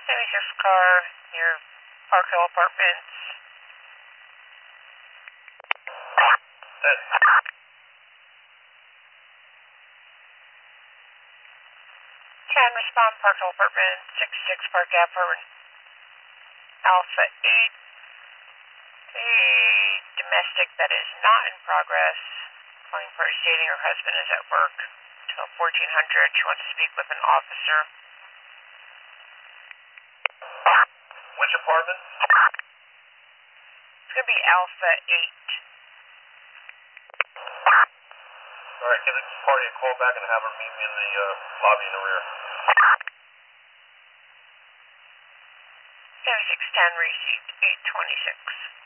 76 car near Park Hill Apartments. 10, respond, Park Hill Apartments, 66 Park Ave, Alpha 8. A domestic that is not in progress, calling for stating her husband is at work until 1400. She wants to speak with an officer. Which apartment? It's going to be Alpha 8. Alright, give this party a call back and have her meet me in the lobby in the rear. 7610 received 826.